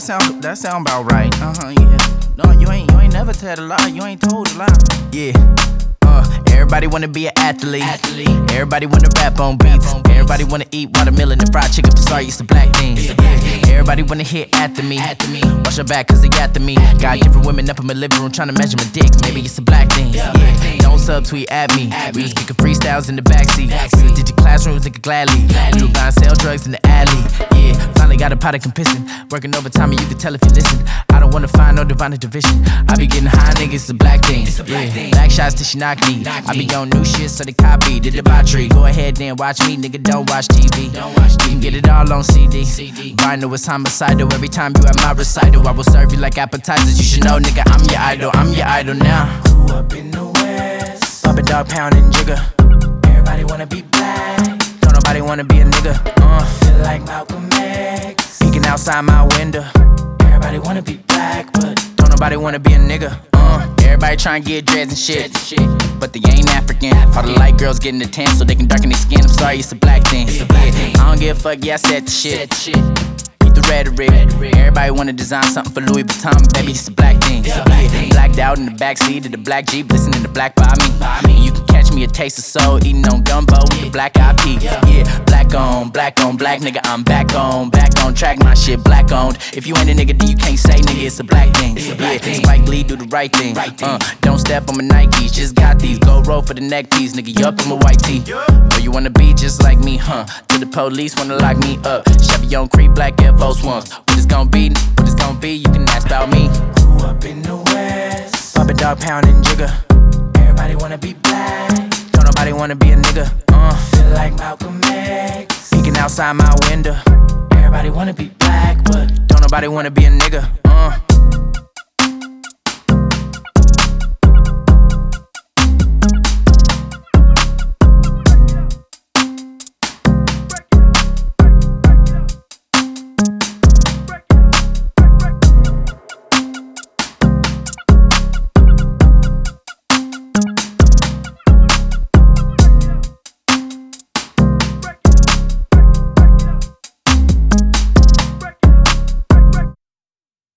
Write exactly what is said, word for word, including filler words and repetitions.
sound that sound about right. Uh huh. Yeah. No, you ain't you ain't never tell a lie. You ain't told a lie. Yeah. Uh, everybody wanna be an athlete. athlete. Everybody wanna rap on beats. Rap on beats. Everybody wanna eat watermelon and fried chicken. Sorry, it's the black things. Yeah. Everybody wanna hit after me. After me. Watch your back, cause they after me. After Got me. Different women up in my living room trying to measure my dick. Maybe it's the black thing. Yeah. yeah. Don't subtweet at me. At we was kicking freestyles in the backseat. Backseat. We was did your classrooms nigga gladly. gladly. We were buying sell drugs in the alley. Yeah. Finally got a pot of compissing. Working overtime and you can tell if you listen. I don't wanna find no divine division. I be getting high, nigga, it's the black thing. It's the black yeah. thing. Black shots till she knock me. I be on new shit, so they copy the debauchery. Go ahead then watch me, nigga, don't watch T V. Don't watch T V. You can get it all on C D. C D. Rhino is homicidal. Every time you at my recital, I will serve you like appetizers. You should know, nigga, I'm your idol. I'm your idol now. Grew up in the West, Bubba Dog, Pound and Jigga. Everybody wanna be black. Don't nobody wanna be a nigga. Uh. Feel like Malcolm X. Peeking outside my window. Everybody wanna be black, but don't nobody wanna be a nigga. Uh. Everybody tryna get dreads and shit, but they ain't African. All the light girls getting the tan so they can darken their skin. I'm sorry, it's a black thing. It's a black thing. I don't give a fuck, yeah, I said the shit. Keep the rhetoric. Everybody wanna design something for Louis Vuitton, baby, it's a black thing. It's a black thing. Blacked out in the backseat of the black Jeep, listening to Black by me. And you can catch me a taste of soul, eating on gumbo with the black eyed peas. Yeah, black on, black on, black nigga, I'm back on, back on track, my shit black owned. If you ain't a nigga, then you can't say nigga, it's a black thing. It's a black yeah, thing. Spike Lee, do the right thing. Uh, don't step on my Nikes, just got these. Go roll for the neck piece, nigga, you up in my white tee. Or you wanna be just like me, huh? Till the police wanna lock me up. Chevy on Creek, black Air Force Ones. What it's gon' be, what it's gon' be, you can ask about me. Grew up in the West, Bubba Dog, Pound and Jigga. Everybody wanna be black. Don't nobody wanna be a nigga. Uh. Feel like Malcolm X. Peeking outside my window. Everybody wanna be black, but don't nobody wanna be a nigga.